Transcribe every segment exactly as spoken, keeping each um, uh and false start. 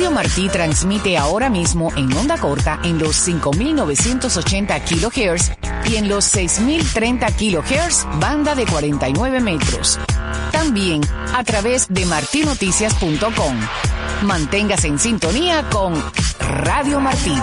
Radio Martí transmite ahora mismo en onda corta en los cinco mil novecientos ochenta kilohertz y en los seis mil treinta kilohertz, banda de cuarenta y nueve metros. También a través de marti noticias punto com. Manténgase en sintonía con Radio Martí.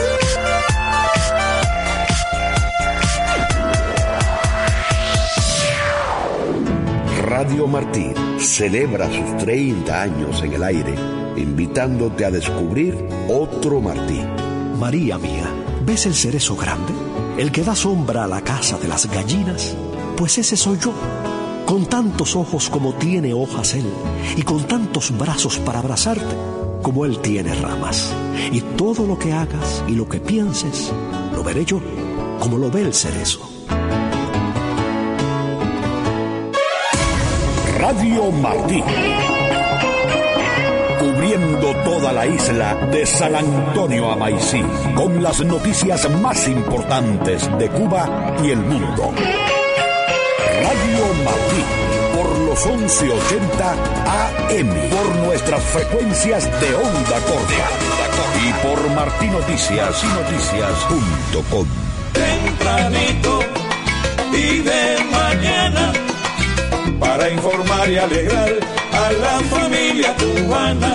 Radio Martí celebra sus treinta años en el aire, invitándote a descubrir otro Martí. María mía, ¿ves el cerezo grande? El que da sombra a la casa de las gallinas. Pues ese soy yo, con tantos ojos como tiene hojas él, y con tantos brazos para abrazarte como él tiene ramas. Y todo lo que hagas y lo que pienses, lo veré yo, como lo ve el cerezo. Radio Martí, cubriendo toda la isla de San Antonio a Maicí, con las noticias más importantes de Cuba y el mundo. Radio Martí, por los once ochenta A M, por nuestras frecuencias de onda corta y por marti noticias punto com. Tempranito y de mañana, para informar y alegrar a la familia cubana.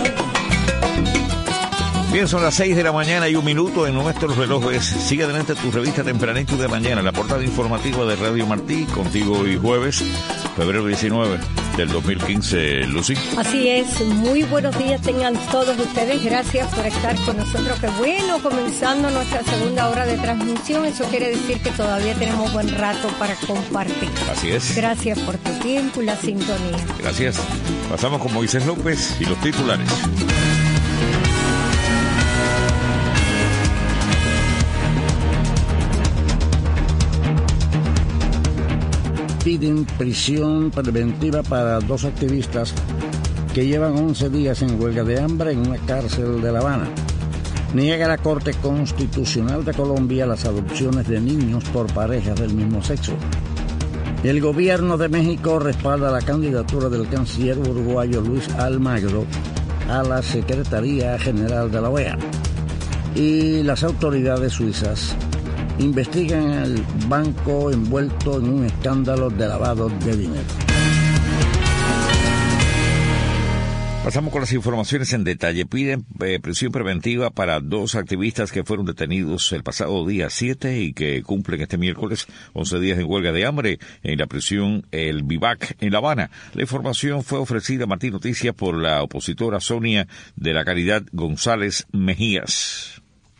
Bien, son las seis de la mañana y un minuto en nuestros relojes. Sigue adelante tu revista Tempranito de mañana, la portada informativa de Radio Martí, contigo hoy jueves, febrero diecinueve del dos mil quince, Lucy. Así es, muy buenos días tengan todos ustedes, gracias por estar con nosotros. Qué bueno, comenzando nuestra segunda hora de transmisión, eso quiere decir que todavía tenemos buen rato para compartir. Así es. Gracias por tu tiempo y la sintonía. Gracias. Pasamos con Moisés López y los titulares. Piden prisión preventiva para dos activistas que llevan once días en huelga de hambre en una cárcel de La Habana. Niega la Corte Constitucional de Colombia las adopciones de niños por parejas del mismo sexo. El gobierno de México respalda la candidatura del canciller uruguayo Luis Almagro a la Secretaría General de la O E A. Y las autoridades suizas investigan el banco envuelto en un escándalo de lavado de dinero. Pasamos con las informaciones en detalle. Piden eh, prisión preventiva para dos activistas que fueron detenidos el pasado día siete y que cumplen este miércoles once días en huelga de hambre en la prisión El Vivac en La Habana. La información fue ofrecida a Martí Noticias por la opositora Sonia de la Caridad González Mejías.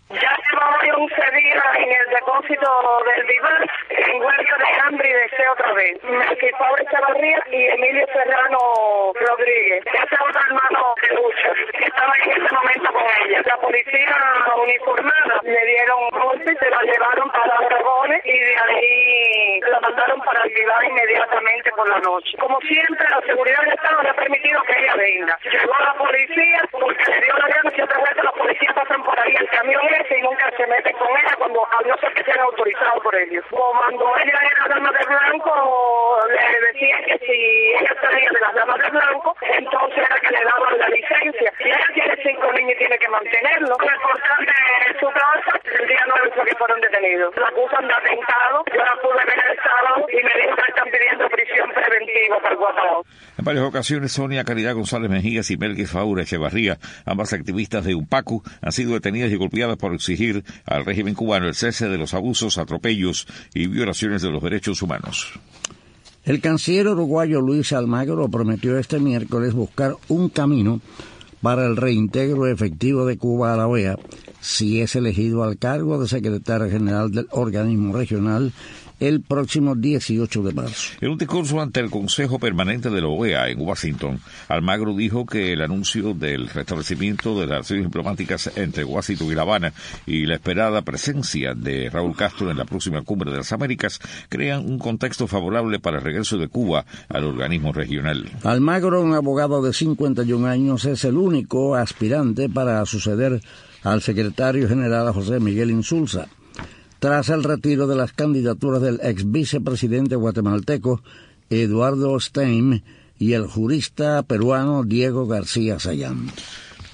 once días en el depósito del Vivac, en huelga de hambre y deseo otra vez. Melquiades Echavarría y Emilio Serrano Rodríguez, ese otro hermano de lucha, que estaba en ese momento con ella. La policía uniformada le dieron golpes, se la llevaron para Dragones y de ahí la mandaron para el Vivac inmediatamente por la noche. Como siempre, la seguridad del Estado le ha permitido que ella venga. Llegó a la policía porque le dio la gana, siempre veces los policías pasan por ahí el camión ese y nunca se meten con ella cuando a no ser que sean autorizados por ellos. Cuando ella era dama de blanco, le decían que si ella salía de las damas de blanco, entonces era que le daban la licencia. Y ella tiene cinco niños y tiene que mantenerlo. Lo importante es su casa, el día nueve fue que fueron detenidos. La acusan de atentado, yo la pude ver el sábado y me dijo que están pidiendo prisión preventiva para Guatemala. En varias ocasiones, Sonia Caridad González Mejías y Melquiades Faura Echevarría, ambas activistas de UNPACU, han sido detenidas y golpeadas por exigir al régimen cubano el cese de los abusos, atropellos y violaciones de los derechos humanos. El canciller uruguayo Luis Almagro prometió este miércoles buscar un camino para el reintegro efectivo de Cuba a la O E A si es elegido al cargo de secretario general del organismo regional el próximo dieciocho de marzo. En un discurso ante el Consejo Permanente de la O E A en Washington, Almagro dijo que el anuncio del restablecimiento de las relaciones diplomáticas entre Washington y La Habana y la esperada presencia de Raúl Castro en la próxima Cumbre de las Américas crean un contexto favorable para el regreso de Cuba al organismo regional. Almagro, un abogado de cincuenta y un años, es el único aspirante para suceder al secretario general José Miguel Insulza, tras el retiro de las candidaturas del ex vicepresidente guatemalteco Eduardo Stein y el jurista peruano Diego García Sayán.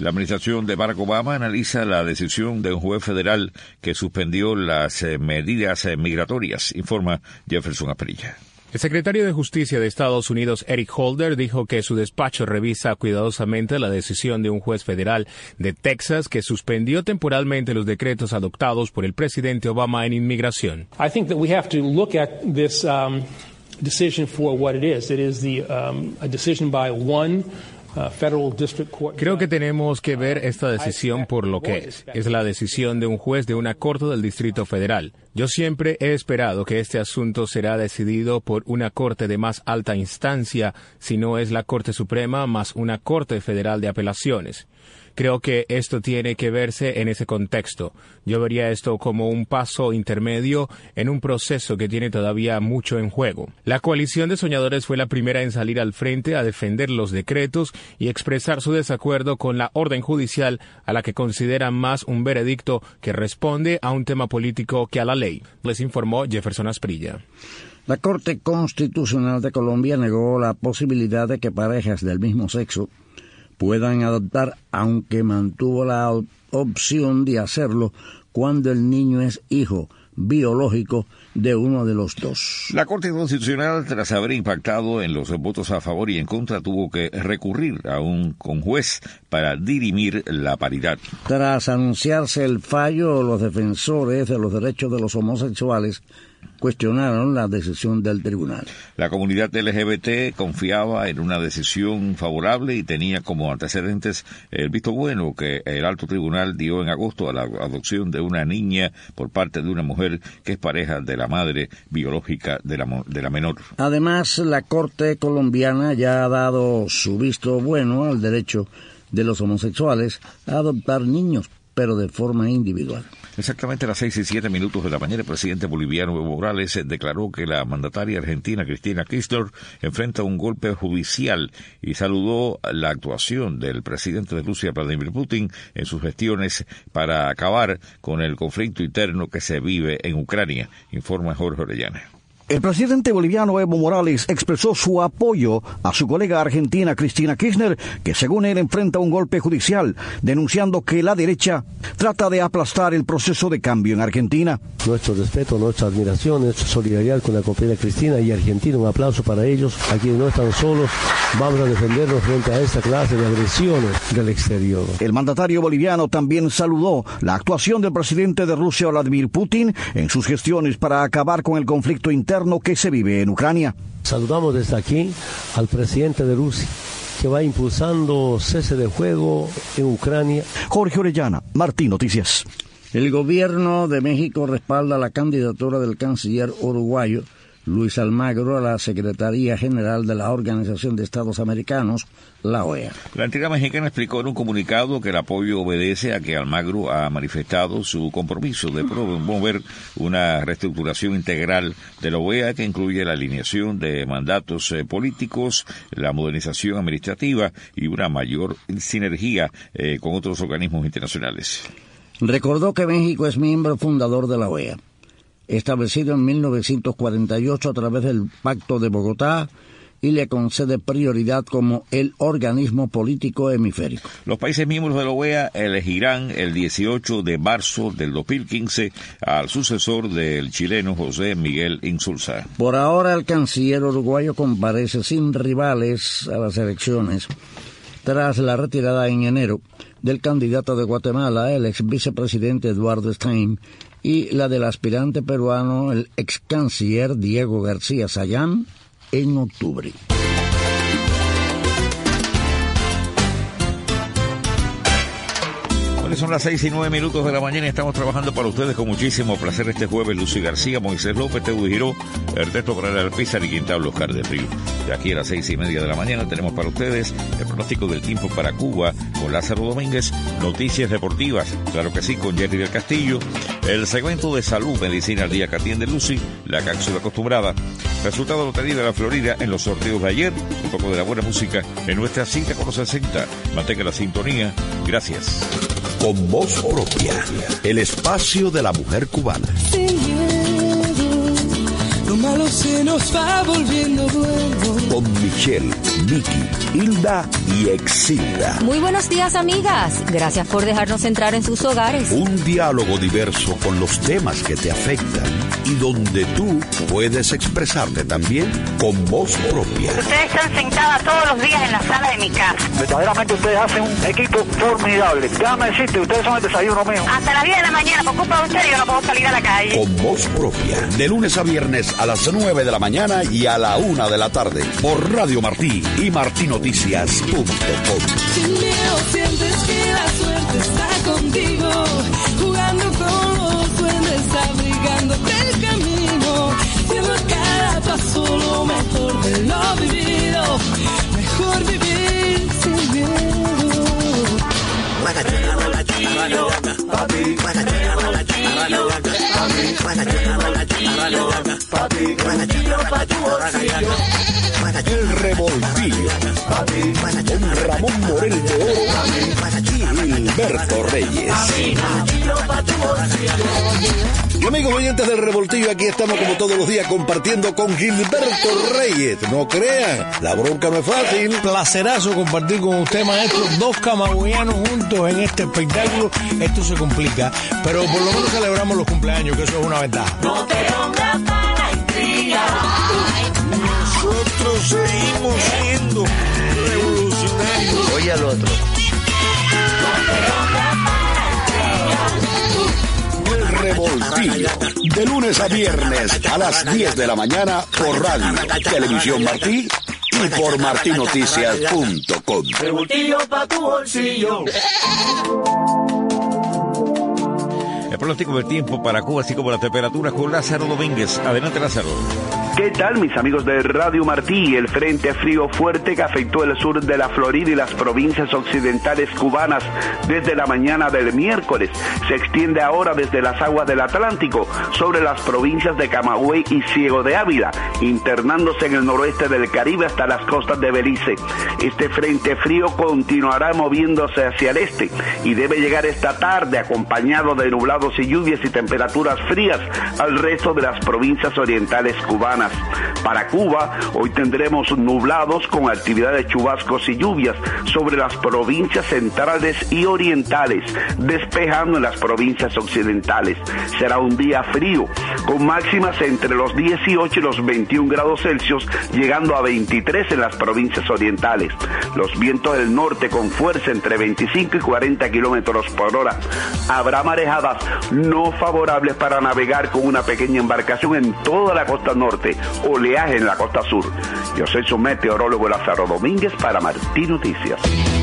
La administración de Barack Obama analiza la decisión de un juez federal que suspendió las eh, medidas eh, migratorias, informa Jefferson Asprilla. El secretario de Justicia de Estados Unidos, Eric Holder, dijo que su despacho revisa cuidadosamente la decisión de un juez federal de Texas que suspendió temporalmente los decretos adoptados por el presidente Obama en inmigración. I think that we have to look at this um, decision for what it is. It is the um, a decision by one Creo que tenemos que ver esta decisión por lo que es. Es la decisión de un juez de una corte del Distrito Federal. Yo siempre he esperado que este asunto será decidido por una corte de más alta instancia, si no es la Corte Suprema más una Corte Federal de Apelaciones. Creo que esto tiene que verse en ese contexto. Yo vería esto como un paso intermedio en un proceso que tiene todavía mucho en juego. La coalición de soñadores fue la primera en salir al frente a defender los decretos y expresar su desacuerdo con la orden judicial a la que consideran más un veredicto que responde a un tema político que a la ley. Les informó Jefferson Asprilla. La Corte Constitucional de Colombia negó la posibilidad de que parejas del mismo sexo puedan adoptar, aunque mantuvo la opción de hacerlo cuando el niño es hijo biológico de uno de los dos. La Corte Constitucional, tras haber impactado en los votos a favor y en contra, tuvo que recurrir a un conjuez para dirimir la paridad. Tras anunciarse el fallo, los defensores de los derechos de los homosexuales cuestionaron la decisión del tribunal. La comunidad L G B T confiaba en una decisión favorable y tenía como antecedentes el visto bueno que el alto tribunal dio en agosto a la adopción de una niña por parte de una mujer que es pareja de la madre biológica de la, de la menor. Además, la Corte colombiana ya ha dado su visto bueno al derecho de los homosexuales a adoptar niños, pero de forma individual. Exactamente a las seis y siete minutos de la mañana, el presidente boliviano Evo Morales declaró que la mandataria argentina Cristina Kirchner enfrenta un golpe judicial y saludó la actuación del presidente de Rusia, Vladimir Putin, en sus gestiones para acabar con el conflicto interno que se vive en Ucrania, informa Jorge Orellana. El presidente boliviano Evo Morales expresó su apoyo a su colega argentina Cristina Kirchner, que según él enfrenta un golpe judicial, denunciando que la derecha trata de aplastar el proceso de cambio en Argentina. Nuestro respeto, nuestra admiración, nuestra solidaridad con la compañera Cristina y Argentina, un aplauso para ellos, a quienes no están solos. Vamos a defendernos frente a esta clase de agresiones del exterior. El mandatario boliviano también saludó la actuación del presidente de Rusia, Vladimir Putin, en sus gestiones para acabar con el conflicto interno que se vive en Ucrania. Saludamos desde aquí al presidente de Rusia, que va impulsando cese de fuego en Ucrania. Jorge Orellana, Martín Noticias. El gobierno de México respalda la candidatura del canciller uruguayo Luis Almagro a la Secretaría General de la Organización de Estados Americanos, la O E A. La entidad mexicana explicó en un comunicado que el apoyo obedece a que Almagro ha manifestado su compromiso de promover una reestructuración integral de la O E A que incluye la alineación de mandatos eh, políticos, la modernización administrativa y una mayor sinergia eh, con otros organismos internacionales. Recordó que México es miembro fundador de la O E A, establecido en mil novecientos cuarenta y ocho a través del Pacto de Bogotá, y le concede prioridad como el organismo político hemisférico. Los países miembros de la O E A elegirán el dieciocho de marzo del dos mil quince al sucesor del chileno José Miguel Insulza. Por ahora, el canciller uruguayo comparece sin rivales a las elecciones, tras la retirada en enero del candidato de Guatemala, el ex vicepresidente Eduardo Stein, y la del aspirante peruano, el ex canciller Diego García Sayán, en octubre. Son las seis y nueve minutos de la mañana y estamos trabajando para ustedes con muchísimo placer este jueves. Lucy García, Moisés López, Teudo Giró, Ernesto Corral Alpizar y Quintablo Oscar de Río. De aquí a las seis y media de la mañana tenemos para ustedes el pronóstico del tiempo para Cuba con Lázaro Domínguez, noticias deportivas, claro que sí, con Jerry del Castillo, el segmento de salud, medicina al día que atiende Lucy, la cápsula acostumbrada, resultado de lotería de la Florida en los sorteos de ayer, un poco de la buena música en nuestra cita con los sesenta. Mantenga la sintonía. Gracias. Con voz propia, el espacio de la mujer cubana. Sin miedo, lo malo se nos va volviendo bueno. Con Michelle, Vicky, Hilda y Exilda. Muy buenos días, amigas. Gracias por dejarnos entrar en sus hogares. Un diálogo diverso con los temas que te afectan y donde tú puedes expresarte también con voz propia. Ustedes están sentadas todos los días en la sala de mi casa. Verdaderamente ustedes hacen un equipo formidable. Déjame decirte, ustedes son el desayuno mío. Hasta las diez de la mañana, por culpa de ustedes, yo no puedo salir a la calle. Con voz propia, de lunes a viernes a las nueve de la mañana y a la una de la tarde, por Radio Martí y martinoticias punto com. Sin miedo sientes que la suerte está contigo, jugando con los duendes, abrigándote el camino, siendo cada paso lo mejor de lo vivido, mejor vivir sin miedo. El Revoltillo con Ramón Morel de Oro y Gilberto Reyes. Y amigos oyentes del Revoltillo, aquí estamos como todos los días compartiendo con Gilberto Reyes. No crean, la bronca no es fácil. Placerazo compartir con usted, maestro, dos camagüeyanos juntos en este espectáculo. Esto se complica, pero por lo menos celebramos los cumpleaños, que eso es una ventaja. No te pongas para intrigar. Nosotros seguimos siendo revolucionarios. Oye al otro. El Revoltillo, de lunes a viernes a las diez de la mañana por Radio, Televisión Martí y por martinoticias punto com. Revoltillo pa' tu bolsillo. El pronóstico del tiempo para Cuba, así como la temperatura, con Lázaro Domínguez. Adelante, Lázaro. ¿Qué tal, mis amigos de Radio Martí? El frente frío fuerte que afectó el sur de la Florida y las provincias occidentales cubanas desde la mañana del miércoles se extiende ahora desde las aguas del Atlántico sobre las provincias de Camagüey y Ciego de Ávila, internándose en el noroeste del Caribe hasta las costas de Belice. Este frente frío continuará moviéndose hacia el este y debe llegar esta tarde acompañado de nublados y lluvias y temperaturas frías al resto de las provincias orientales cubanas. Para Cuba, hoy tendremos nublados con actividad de chubascos y lluvias sobre las provincias centrales y orientales, despejando en las provincias occidentales. Será un día frío, con máximas entre los dieciocho y los veintiún grados Celsius, llegando a veintitrés en las provincias orientales. Los vientos del norte con fuerza entre veinticinco y cuarenta kilómetros por hora. Habrá marejadas no favorables para navegar con una pequeña embarcación en toda la costa norte, oleaje en la costa sur. Yo soy su meteorólogo Lázaro Domínguez para Martí Noticias.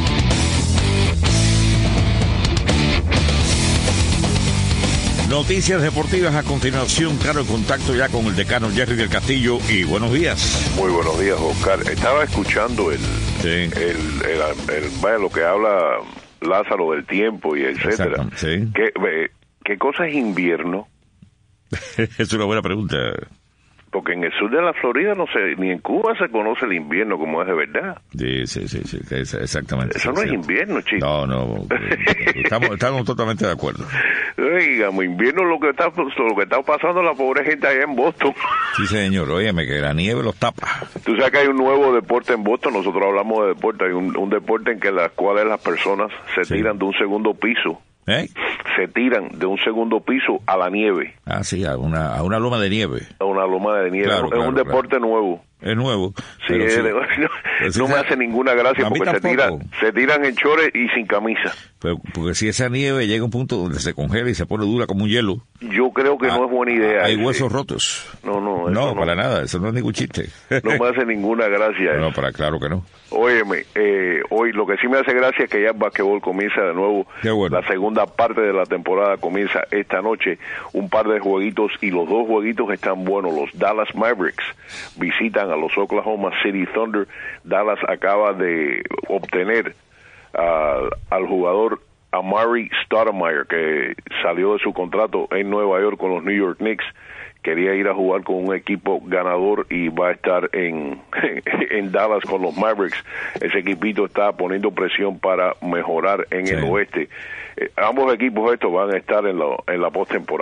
Noticias deportivas a continuación. Claro, en contacto ya con el decano Jerry del Castillo. Y buenos días. Muy buenos días, Oscar. Estaba escuchando el, sí. el, el, el, el vaya, lo que habla Lázaro del tiempo y etcétera. Sí. ¿Qué, ¿Qué cosa es invierno? Es una buena pregunta. Porque en el sur de la Florida, no sé, ni en Cuba se conoce el invierno como es de verdad. Sí, sí, sí, sí exactamente. Eso no es invierno, chico. No, no, estamos, estamos totalmente de acuerdo. Digamos, invierno es lo que está, lo que está pasando la pobre gente allá en Boston. Sí, señor, óyeme, que la nieve los tapa. Tú sabes que hay un nuevo deporte en Boston, nosotros hablamos de deporte, hay un, un deporte en que las cuales las personas se sí. tiran de un segundo piso. ¿Eh? Se tiran de un segundo piso a la nieve. Ah, sí, a una, a una loma de nieve. A una loma de nieve. Claro, es claro, un deporte claro. nuevo. Es nuevo. Sí, es, sí. no, no me hace ninguna gracia porque se tiran, se tiran en chores y sin camisa. Pero, porque si esa nieve llega a un punto donde se congela y se pone dura como un hielo. Yo creo que ah, no es buena idea. Hay huesos rotos. No, no. No, no, para nada, eso no es ningún chiste. No me hace ninguna gracia. No, para claro que no. Óyeme, eh, hoy lo que sí me hace gracia es que ya el basquetbol comienza de nuevo. Qué bueno. La segunda parte de la temporada comienza esta noche. Un par de jueguitos y los dos jueguitos están buenos. Los Dallas Mavericks visitan a los Oklahoma City Thunder. Dallas acaba de obtener uh, al jugador Amari Stoudemire, que salió de su contrato en Nueva York con los New York Knicks. Quería ir a jugar con un equipo ganador y va a estar en, en Dallas con los Mavericks. Ese equipito está poniendo presión para mejorar en sí. el oeste. Eh, ambos equipos estos van a estar en, lo, en la postemporada.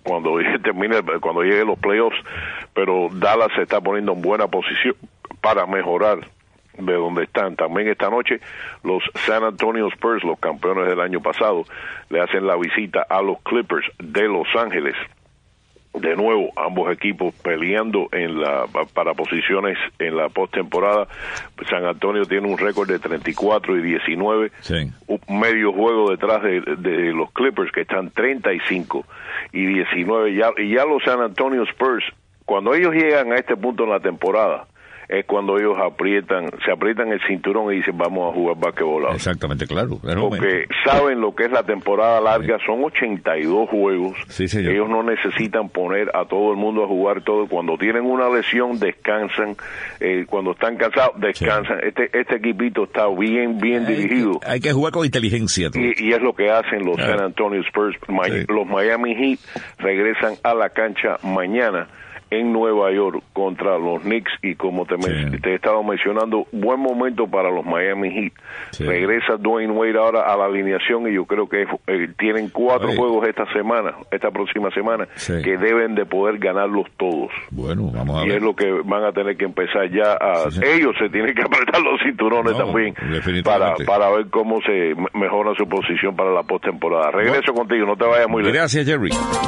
cuando termine, cuando lleguen los playoffs, pero Dallas se está poniendo en buena posición para mejorar de donde están. También esta noche los San Antonio Spurs, los campeones del año pasado, le hacen la visita a los Clippers de Los Ángeles. De nuevo, ambos equipos peleando en la para posiciones en la postemporada. San Antonio tiene un récord de treinta y cuatro y diecinueve, sí. Un medio juego detrás de, de los Clippers, que están treinta y cinco y diecinueve. Ya, y ya los San Antonio Spurs, cuando ellos llegan a este punto en la temporada, es cuando ellos aprietan, se aprietan el cinturón y dicen vamos a jugar basquetbol ahora. Exactamente, claro. Porque saben lo que es la temporada larga, son ochenta y dos juegos, sí, señor. Ellos no necesitan poner a todo el mundo a jugar todo, cuando tienen una lesión descansan, eh, cuando están cansados descansan, sí. este este equipito está bien, bien hay dirigido. Que, hay que jugar con inteligencia. Y, y es lo que hacen los claro. San Antonio Spurs. Sí. Los Miami Heat regresan a la cancha mañana en Nueva York contra los Knicks, y como te, sí. te he estado mencionando, buen momento para los Miami Heat. Sí. Regresa Dwayne Wade ahora a la alineación, y yo creo que eh, tienen cuatro Oye. juegos esta semana, esta próxima semana, sí. que deben de poder ganarlos todos. Bueno, vamos a y ver. Y es lo que van a tener que empezar ya a... Sí, sí. Ellos se tienen que apretar los cinturones no, también para, para ver cómo se mejora su posición para la postemporada. Regreso bueno. contigo, no te vayas muy lejos. Gracias, Jerry.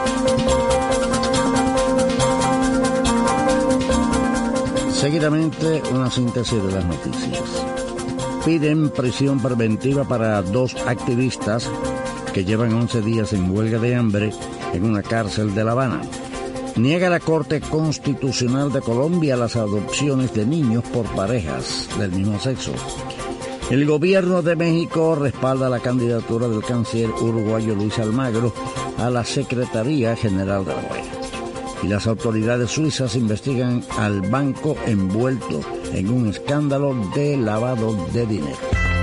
Seguidamente, una síntesis de las noticias. Piden prisión preventiva para dos activistas que llevan once días en huelga de hambre en una cárcel de La Habana. Niega la Corte Constitucional de Colombia las adopciones de niños por parejas del mismo sexo. El gobierno de México respalda la candidatura del canciller uruguayo Luis Almagro a la Secretaría General de la O E A. Y las autoridades suizas investigan al banco envuelto en un escándalo de lavado de dinero.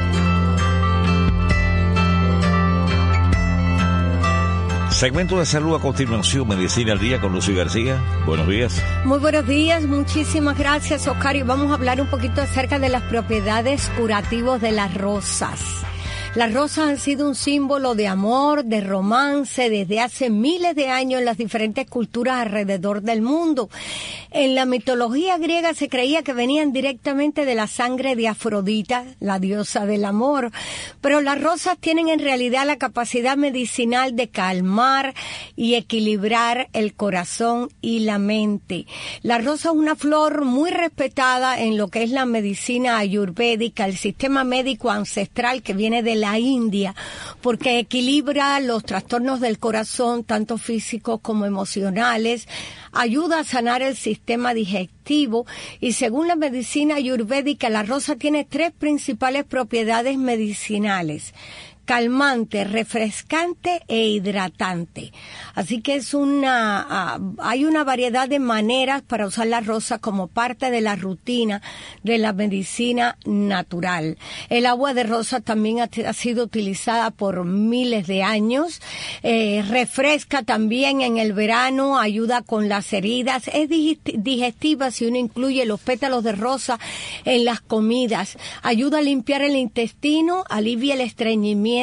Segmento de salud a continuación, Medicina al Día con Lucy García. Buenos días. Muy buenos días, muchísimas gracias, Oscar. Y vamos a hablar un poquito acerca de las propiedades curativas de las rosas. Las rosas han sido un símbolo de amor, de romance, desde hace miles de años en las diferentes culturas alrededor del mundo. En la mitología griega se creía que venían directamente de la sangre de Afrodita, la diosa del amor. Pero las rosas tienen en realidad la capacidad medicinal de calmar y equilibrar el corazón y la mente. La rosa es una flor muy respetada en lo que es la medicina ayurvédica, el sistema médico ancestral que viene de la India, porque equilibra los trastornos del corazón, tanto físicos como emocionales, ayuda a sanar el sistema digestivo, y según la medicina ayurvédica, la rosa tiene tres principales propiedades medicinales: calmante, refrescante e hidratante. Así que es una, uh, hay una variedad de maneras para usar la rosa como parte de la rutina de la medicina natural. El agua de rosa también ha, ha sido utilizada por miles de años. Eh, refresca también en el verano, ayuda con las heridas. Es digestiva si uno incluye los pétalos de rosa en las comidas. Ayuda a limpiar el intestino, alivia el estreñimiento.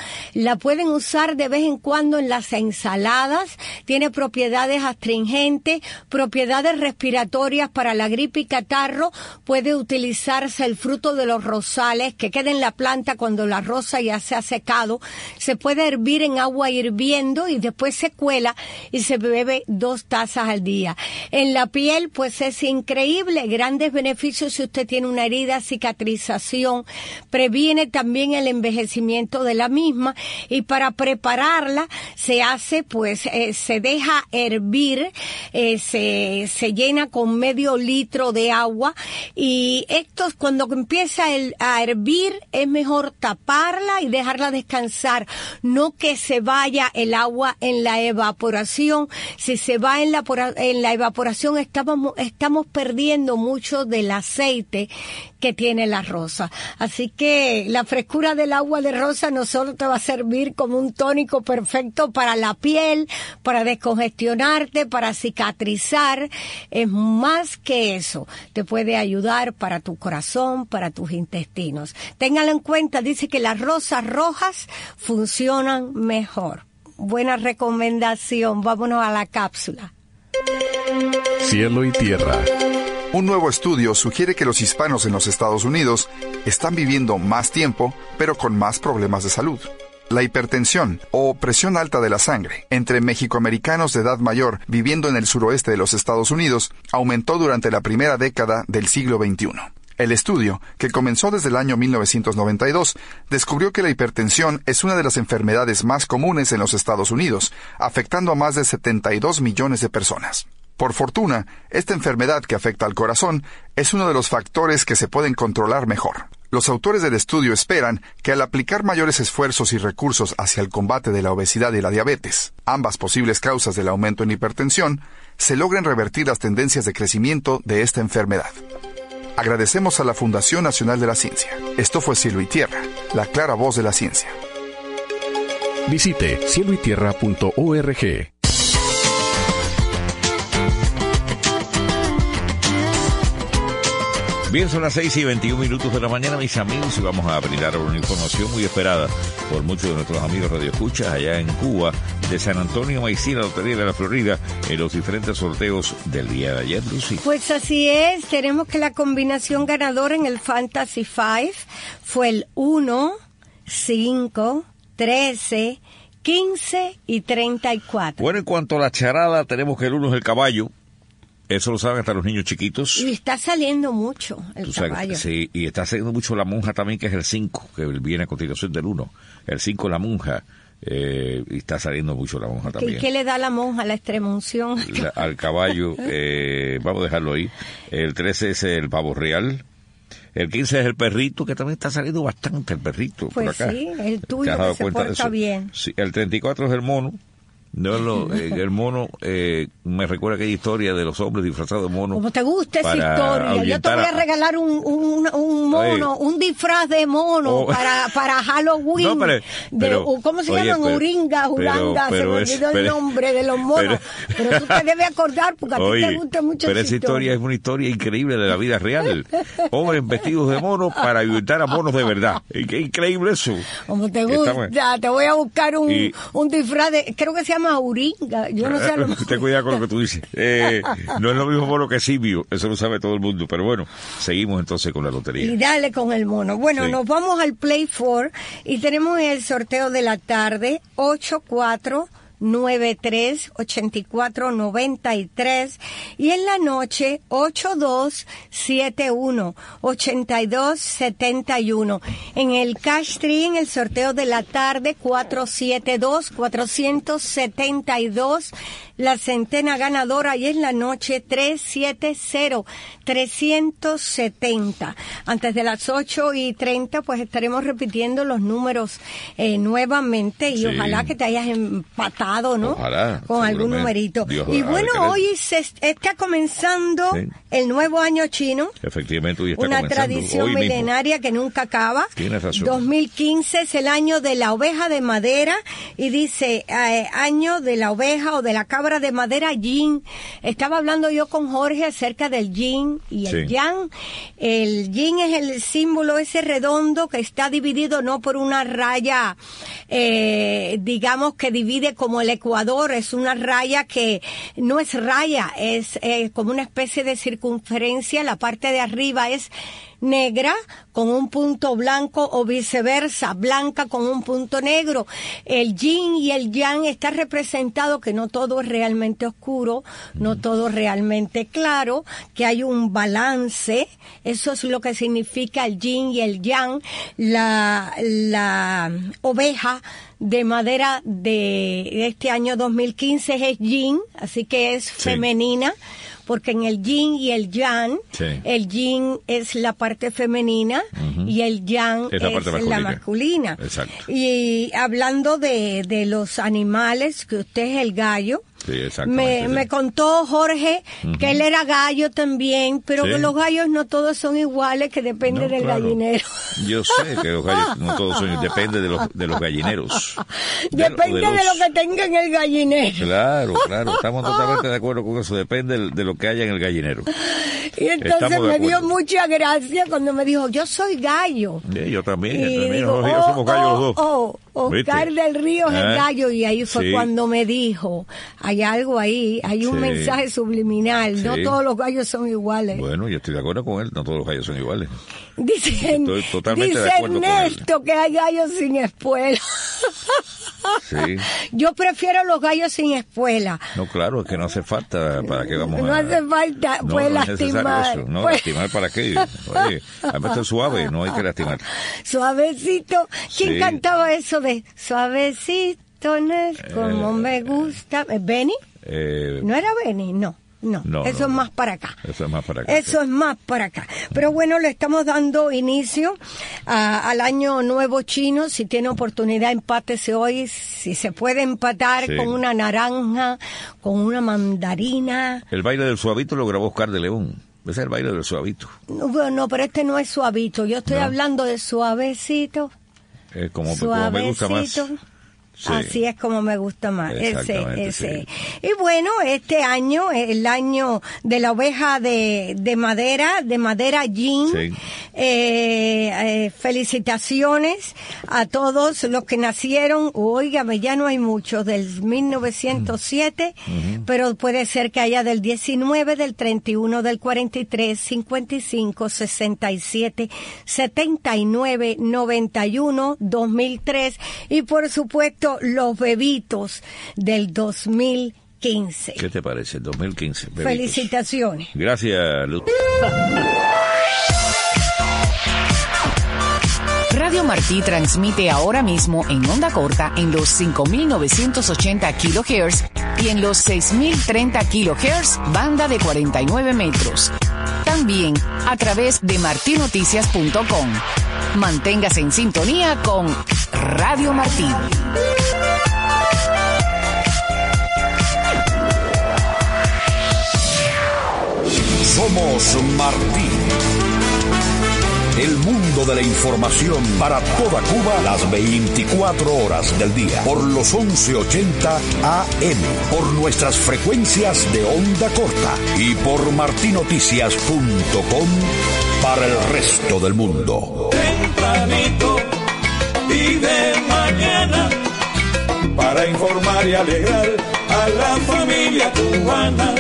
La pueden usar de vez en cuando en las ensaladas. Tiene propiedades astringentes, propiedades respiratorias para la gripe y catarro. Puede utilizarse el fruto de los rosales que queda en la planta cuando la rosa ya se ha secado. Se puede hervir en agua hirviendo y después se cuela y se bebe dos tazas al día. En la piel, pues es increíble. Grandes beneficios si usted tiene una herida, cicatrización. Previene también el envejecimiento de la misma, y para prepararla se hace, pues, eh, se deja hervir, eh, se, se llena con medio litro de agua, y esto, cuando empieza el, a hervir, es mejor taparla y dejarla descansar, no que se vaya el agua en la evaporación. Si se va en la, en la evaporación, estamos, estamos perdiendo mucho del aceite que tiene la rosa. Así que la frescura del agua de rosa no solo te va a servir como un tónico perfecto para la piel, para descongestionarte, para cicatrizar, es más que eso. Te puede ayudar para tu corazón, para tus intestinos. Téngalo en cuenta, dice que las rosas rojas funcionan mejor. buena recomendación. Vámonos a la cápsula. Cielo y tierra. Un nuevo estudio sugiere que los hispanos en los Estados Unidos están viviendo más tiempo, pero con más problemas de salud. La hipertensión o presión alta de la sangre entre mexicoamericanos de edad mayor viviendo en el suroeste de los Estados Unidos aumentó durante la primera década del siglo veintiuno. El estudio, que comenzó desde el año mil novecientos noventa y dos, descubrió que la hipertensión es una de las enfermedades más comunes en los Estados Unidos, afectando a más de setenta y dos millones de personas. Por fortuna, esta enfermedad que afecta al corazón es uno de los factores que se pueden controlar mejor. Los autores del estudio esperan que al aplicar mayores esfuerzos y recursos hacia el combate de la obesidad y la diabetes, ambas posibles causas del aumento en hipertensión, se logren revertir las tendencias de crecimiento de esta enfermedad. Agradecemos a la Fundación Nacional de la Ciencia. Esto fue Cielo y Tierra, la clara voz de la ciencia. Visite cielo y tierra punto org. Bien, son las seis y veintiún minutos de la mañana, mis amigos, y vamos a brindar una información muy esperada por muchos de nuestros amigos radioescuchas allá en Cuba, de San Antonio Maicí, la Lotería de la Florida, en los diferentes sorteos del día de ayer, Lucy. Pues así es, tenemos que la combinación ganadora en el Fantasy Five fue el uno, cinco, trece, quince y treinta y cuatro. Bueno, en cuanto a la charada, tenemos que el uno es el caballo. Eso lo saben hasta los niños chiquitos. Y está saliendo mucho el Tú sabes, caballo. Sí, y está saliendo mucho la monja también, que es el cinco, que viene a continuación del uno. El cinco, la monja. Eh, y está saliendo mucho la monja también. ¿Qué, ¿Qué le da la monja? La extremunción. La, al caballo, eh, vamos a dejarlo ahí. El trece es el pavo real. El quince es el perrito, que también está saliendo bastante el perrito. Pues por acá. sí, el tuyo que se porta bien. Sí, el treinta y cuatro es el mono. No, lo, eh, el mono eh, me recuerda aquella historia de los hombres disfrazados de mono. Como te gusta esa historia, yo te voy a regalar un, un, un mono, oye, un disfraz de mono oh, para, para Halloween. No, pero, pero, de, ¿cómo se oye, llaman? Pero, Uringa, Uranga, se me olvidó el nombre de los monos. Pero, pero tú te debes acordar porque a oye, ti te gusta mucho pero esa historia. historia es una historia increíble de la vida real. Hombres vestidos de mono para ayudar a monos de verdad. Qué increíble eso. Como te gusta, Estamos... te voy a buscar un, y, un disfraz de, creo que se llama Uringa. Yo no sé lo Ten cuidado con lo que tú dices. Eh, no es lo mismo mono que simio, eso lo sabe todo el mundo. Pero bueno, seguimos entonces con la lotería. Y dale con el mono. Bueno, sí. Nos vamos al Play four y tenemos el sorteo de la tarde, ocho cuatro nueve tres, ochenta y cuatro noventa y tres, y en la noche ocho dos siete uno, ochenta y dos setenta y uno. En el Cash Tree, en el sorteo de la tarde, cuatrocientos setenta y dos, cuatrocientos setenta y dos, la centena ganadora, y en la noche trescientos setenta, trescientos setenta. Antes de las ocho y treinta, pues estaremos repitiendo los números eh, nuevamente, y sí. Ojalá que te hayas empatado, ¿no? Ojalá, con algún numerito. Dios, y bueno, hoy se está comenzando sí. el nuevo año chino. Efectivamente, hoy está una comenzando. tradición hoy milenaria mismo. que nunca acaba. Tienes razón. dos mil quince es el año de la oveja de madera, y dice eh, año de la oveja o de la cabra de madera yin. Estaba hablando yo con Jorge acerca del yin y el sí. yang. El yin es el símbolo ese redondo que está dividido no por una raya, eh, digamos que divide como el ecuador, es una raya que no es raya, es eh, como una especie de circunferencia. La parte de arriba es negra con un punto blanco o viceversa, blanca con un punto negro. El yin y el yang está representado que no todo es realmente oscuro, no todo es realmente claro, que hay un balance. Eso es lo que significa el yin y el yang. La, la oveja de madera de este año dos mil quince es yin, así que es sí. femenina, porque en el yin y el yang, sí. el yin es la parte femenina uh-huh. y el yang es la, es masculina. la masculina. Exacto. Y hablando de, de los animales, que usted es el gallo, sí, me, sí. me contó Jorge uh-huh. que él era gallo también, pero sí. que los gallos no todos son iguales, que depende no, del claro. gallinero. Yo sé que los gallos no todos son, depende de los, de los gallineros. Depende de, de, los... de lo que tenga en el gallinero. Claro, claro, estamos totalmente de acuerdo con eso, depende de lo que haya en el gallinero. Y entonces me dio mucha gracia cuando me dijo, yo soy gallo. Sí, yo también. Y también digo, nosotros oh, somos gallos oh, los dos. Oh, Oscar ¿Viste? del Río es ¿Eh? el gallo. Y ahí fue Sí. cuando me dijo, hay algo ahí, hay un Sí. mensaje subliminal. No Sí. todos los gallos son iguales. Bueno, yo estoy de acuerdo con él, no todos los gallos son iguales. Dicen, Estoy totalmente dice de acuerdo con él. Ernesto que hay gallos sin espuela. Sí. Yo prefiero los gallos sin espuela. No, claro, es que no hace falta, ¿para qué vamos No a...? hace falta, No, pues no es necesario lastimar. eso. No, pues- lastimar para qué. Oye, a veces es suave, no hay que lastimar. Suavecito. ¿Quién Sí. cantaba eso de suavecito, no es como Eh, me gusta? ¿Benny? Eh, ¿No era Benny? No. No, No, eso no, es más para acá. Eso es más para acá. Eso es más para acá. Pero bueno, le estamos dando inicio a- al año nuevo chino. Si tiene oportunidad, empátese hoy. Si se puede empatar Sí. con una naranja, con una mandarina. El baile del suavito lo grabó Oscar de León. Ese es el baile del suavito. No, bueno, no, pero este no es suavito. Yo estoy No. hablando de suavecito. Es como, como me gusta más. Suavecito. Sí. Así es como me gusta más, ese, Exactamente, ese. sí. Y bueno, este año, el año de la oveja de, de madera, de madera Jin. Sí. Eh, eh, felicitaciones a todos los que nacieron, óigame, ya no hay muchos, del mil novecientos siete, Ujú. pero puede ser que haya del diecinueve, del treinta y uno, del cuarenta y tres, cincuenta y cinco, sesenta y siete, setenta y nueve, noventa y uno, dos mil tres y por supuesto los bebitos del dos mil quince. ¿Qué te parece? dos mil quince. bebitos. Felicitaciones. Gracias, Luz. Radio Martí transmite ahora mismo en onda corta en los cinco mil novecientos ochenta kilohertz y en los seis mil treinta kilohertz, banda de cuarenta y nueve metros. También a través de martinoticias punto com. Manténgase en sintonía con Radio Martí. Somos Martí. El mundo de la información para toda Cuba las veinticuatro horas del día. Por los once ochenta A M. Por nuestras frecuencias de onda corta. Y por martinoticias punto com para el resto del mundo. Tempranito y de mañana para informar y alegrar a la familia cubana.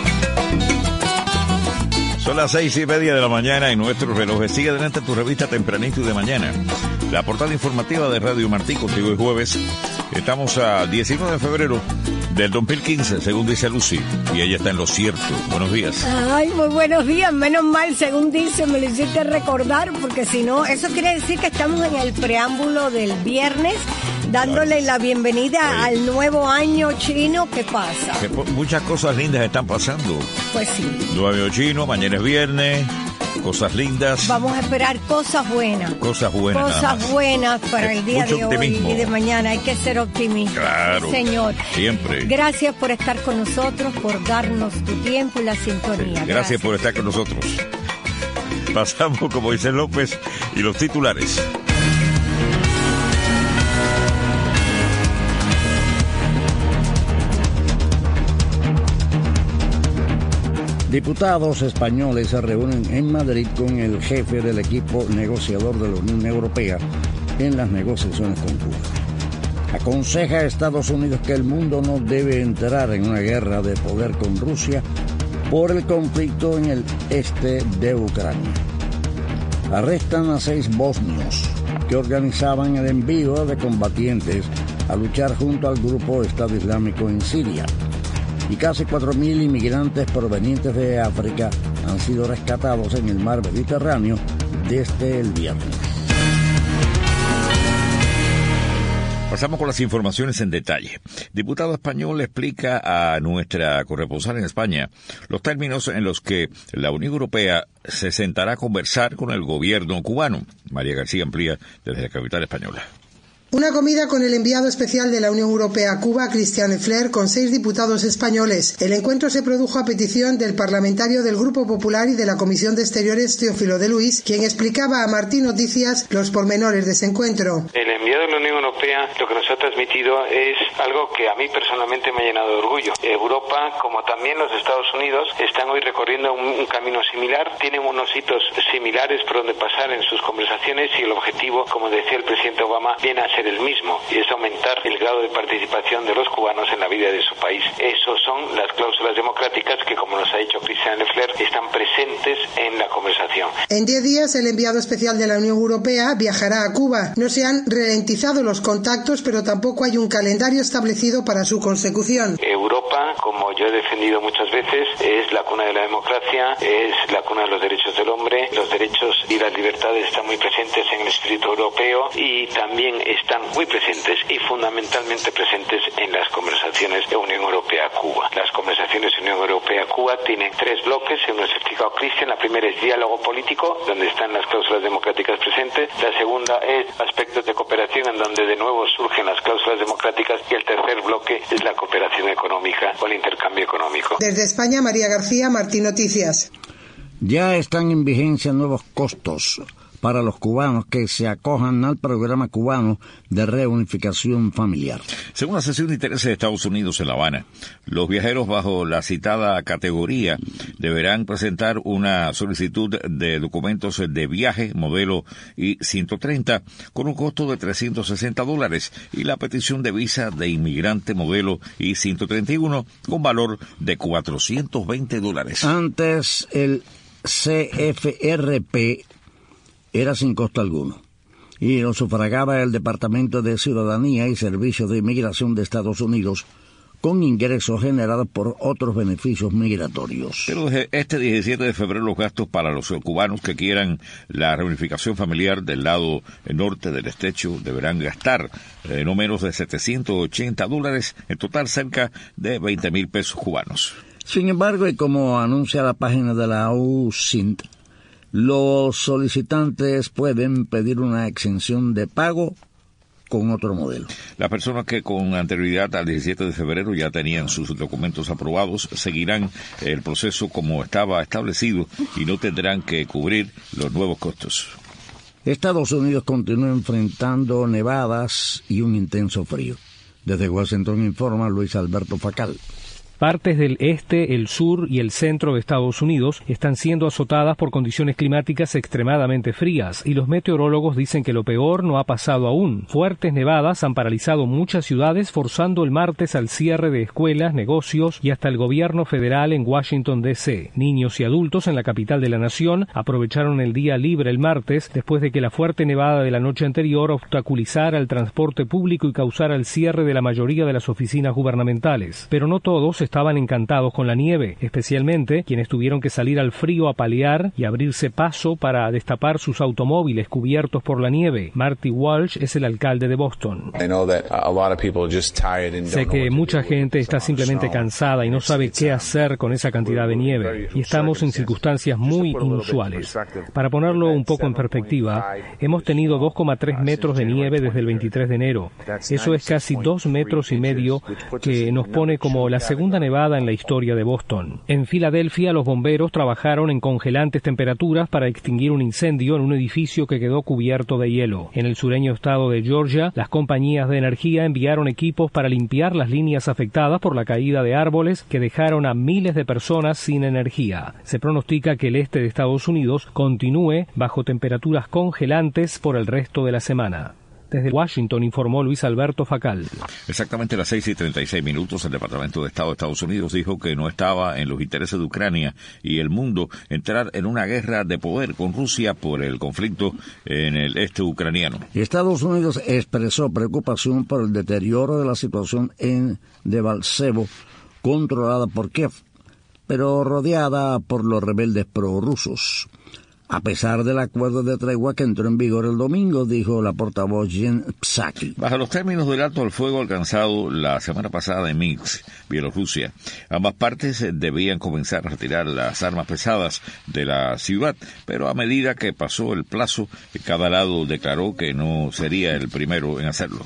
Son las seis y media de la mañana en nuestro reloj. Sigue adelante tu revista Tempranito y de mañana. La portada informativa de Radio Martí, contigo el jueves. Estamos a diecinueve de febrero del dos mil quince, según dice Lucy. Y ella está en lo cierto. Buenos días. Ay, muy buenos días. Menos mal, según dice, me lo hiciste recordar, porque si no, eso quiere decir que estamos en el preámbulo del viernes, dándole la bienvenida Sí. al nuevo año chino. ¿Qué pasa? Que po- muchas cosas lindas están pasando. Pues sí, Nuevo año chino, mañana es viernes. Cosas lindas. vamos a esperar cosas buenas. Cosas buenas. nada Cosas más. buenas para Eh, el día mucho de hoy optimismo. y de mañana. Hay que ser optimistas. Claro. Señor. Siempre. Gracias por estar con nosotros, por darnos tu tiempo y la sintonía. Gracias por estar con nosotros. Pasamos, como dice López, y los titulares. Diputados españoles se reúnen en Madrid con el jefe del equipo negociador de la Unión Europea en las negociaciones con Cuba. Aconseja a Estados Unidos que el mundo no debe entrar en una guerra de poder con Rusia por el conflicto en el este de Ucrania. Arrestan a seis bosnios que organizaban el envío de combatientes a luchar junto al grupo Estado Islámico en Siria. Y casi cuatro mil inmigrantes provenientes de África han sido rescatados en el mar Mediterráneo desde el viernes. Pasamos con las informaciones en detalle. Diputado español explica a nuestra corresponsal en España los términos en los que la Unión Europea se sentará a conversar con el gobierno cubano. María García amplía desde la capital española. Una comida con el enviado especial de la Unión Europea a Cuba, Christian Leffler, con seis diputados españoles. El encuentro se produjo a petición del parlamentario del Grupo Popular y de la Comisión de Exteriores, Teófilo de Luis, quien explicaba a Martín Noticias los pormenores de ese encuentro. El enviado de la Unión Europea lo que nos ha transmitido es algo que a mí personalmente me ha llenado de orgullo. Europa, como también los Estados Unidos, están hoy recorriendo un, un camino similar, tienen unos hitos similares por donde pasar en sus conversaciones y el objetivo, como decía el presidente Obama, viene a ser el mismo, y es aumentar el grado de participación de los cubanos en la vida de su país. Esos son las cláusulas democráticas que, como nos ha dicho Christian Leffler, están presentes en la conversación. En diez días, el enviado especial de la Unión Europea viajará a Cuba. No se han ralentizado los contactos, pero tampoco hay un calendario establecido para su consecución. Europa, como yo he defendido muchas veces, es la cuna de la democracia, es la cuna de los derechos del hombre. Los derechos y las libertades están muy presentes en el espíritu europeo y también están están muy presentes y fundamentalmente presentes en las conversaciones de Unión Europea-Cuba. Las conversaciones de Unión Europea-Cuba tienen tres bloques, según nos ha explicado Cristian. La primera es diálogo político, donde están las cláusulas democráticas presentes. La segunda es aspectos de cooperación, en donde de nuevo surgen las cláusulas democráticas. Y el tercer bloque es la cooperación económica o el intercambio económico. Desde España, María García, Martín Noticias. Ya están en vigencia nuevos costos para los cubanos que se acojan al programa cubano de reunificación familiar. Según la sesión de intereses de Estados Unidos en La Habana, los viajeros bajo la citada categoría deberán presentar una solicitud de documentos de viaje modelo I ciento treinta con un costo de trescientos sesenta dólares y la petición de visa de inmigrante modelo I ciento treinta y uno con valor de cuatrocientos veinte dólares. Antes el C F R P era sin costo alguno y lo sufragaba el Departamento de Ciudadanía y Servicios de Inmigración de Estados Unidos con ingresos generados por otros beneficios migratorios. Pero desde este diecisiete de febrero los gastos para los cubanos que quieran la reunificación familiar del lado norte del estrecho deberán gastar eh, no menos de setecientos ochenta dólares, en total cerca de veinte mil pesos cubanos. Sin embargo, y como anuncia la página de la U S I N T, los solicitantes pueden pedir una exención de pago con otro modelo. Las personas que con anterioridad al diecisiete de febrero ya tenían sus documentos aprobados seguirán el proceso como estaba establecido y no tendrán que cubrir los nuevos costos. Estados Unidos continúa enfrentando nevadas y un intenso frío. Desde Washington informa Luis Alberto Facal. Partes del este, el sur y el centro de Estados Unidos están siendo azotadas por condiciones climáticas extremadamente frías y los meteorólogos dicen que lo peor no ha pasado aún. Fuertes nevadas han paralizado muchas ciudades, forzando el martes al cierre de escuelas, negocios y hasta el gobierno federal en Washington, D C Niños y adultos en la capital de la nación aprovecharon el día libre el martes después de que la fuerte nevada de la noche anterior obstaculizara el transporte público y causara el cierre de la mayoría de las oficinas gubernamentales. Pero no todos estaban encantados con la nieve, especialmente quienes tuvieron que salir al frío a paliar y abrirse paso para destapar sus automóviles cubiertos por la nieve. Marty Walsh es el alcalde de Boston. Sé que mucha gente está simplemente cansada y no sabe qué hacer con esa cantidad de nieve, y estamos en circunstancias muy inusuales. Para ponerlo un poco en perspectiva, hemos tenido dos coma tres metros de nieve desde el veintitrés de enero. Eso es casi dos metros y medio, que nos pone como la segunda nevada en la historia de Boston. En Filadelfia, los bomberos trabajaron en congelantes temperaturas para extinguir un incendio en un edificio que quedó cubierto de hielo. En el sureño estado de Georgia, las compañías de energía enviaron equipos para limpiar las líneas afectadas por la caída de árboles que dejaron a miles de personas sin energía. Se pronostica que el este de Estados Unidos continúe bajo temperaturas congelantes por el resto de la semana. Desde Washington informó Luis Alberto Facal. Exactamente a las seis y treinta y seis minutos, el Departamento de Estado de Estados Unidos dijo que no estaba en los intereses de Ucrania y el mundo entrar en una guerra de poder con Rusia por el conflicto en el este ucraniano. Estados Unidos expresó preocupación por el deterioro de la situación en Debaltsevo, controlada por Kiev, pero rodeada por los rebeldes prorrusos. a pesar del acuerdo de tregua que entró en vigor el domingo, dijo la portavoz Jen Psaki. Bajo los términos del alto al fuego alcanzado la semana pasada en Minsk, Bielorrusia, ambas partes debían comenzar a retirar las armas pesadas de la ciudad, pero a medida que pasó el plazo, cada lado declaró que no sería el primero en hacerlo.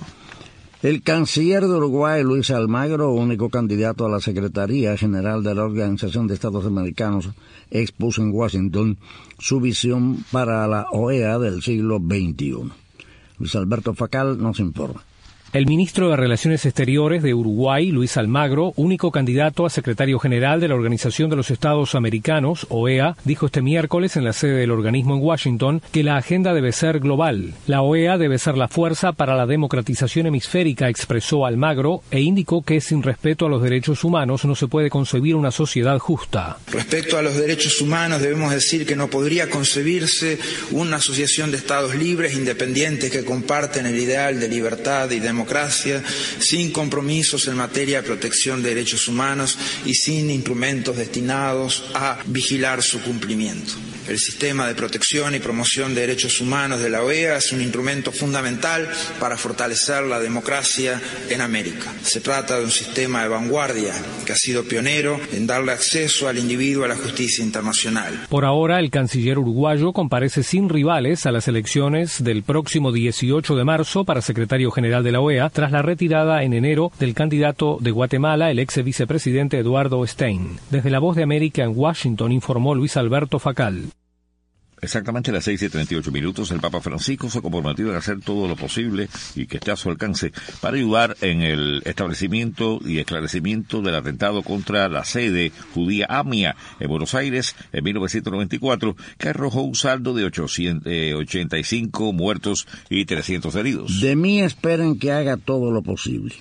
El canciller de Uruguay, Luis Almagro, único candidato a la Secretaría General de la Organización de Estados Americanos, expuso en Washington su visión para la O E A del siglo veintiuno. Luis Alberto Facal nos informa. El ministro de Relaciones Exteriores de Uruguay, Luis Almagro, único candidato a secretario general de la Organización de los Estados Americanos, O E A, dijo este miércoles en la sede del organismo en Washington que la agenda debe ser global. La O E A debe ser la fuerza para la democratización hemisférica, expresó Almagro, e indicó que sin respeto a los derechos humanos no se puede concebir una sociedad justa. Respecto a los derechos humanos, debemos decir que no podría concebirse una asociación de estados libres, independientes, que comparten el ideal de libertad y democracia democracia, sin compromisos en materia de protección de derechos humanos y sin instrumentos destinados a vigilar su cumplimiento. El sistema de protección y promoción de derechos humanos de la O E A es un instrumento fundamental para fortalecer la democracia en América. Se trata de un sistema de vanguardia que ha sido pionero en darle acceso al individuo a la justicia internacional. Por ahora, el canciller uruguayo comparece sin rivales a las elecciones del próximo dieciocho de marzo para secretario general de la O E A, tras la retirada en enero del candidato de Guatemala, el ex vicepresidente Eduardo Stein. Desde La Voz de América en Washington informó Luis Alberto Facal. Exactamente a las seis y treinta y ocho minutos, el Papa Francisco se comprometió a hacer todo lo posible y que esté a su alcance para ayudar en el establecimiento y esclarecimiento del atentado contra la sede judía AMIA en Buenos Aires en mil novecientos noventa y cuatro, que arrojó un saldo de ochenta y cinco muertos y trescientos heridos. De mí esperen que haga todo lo posible,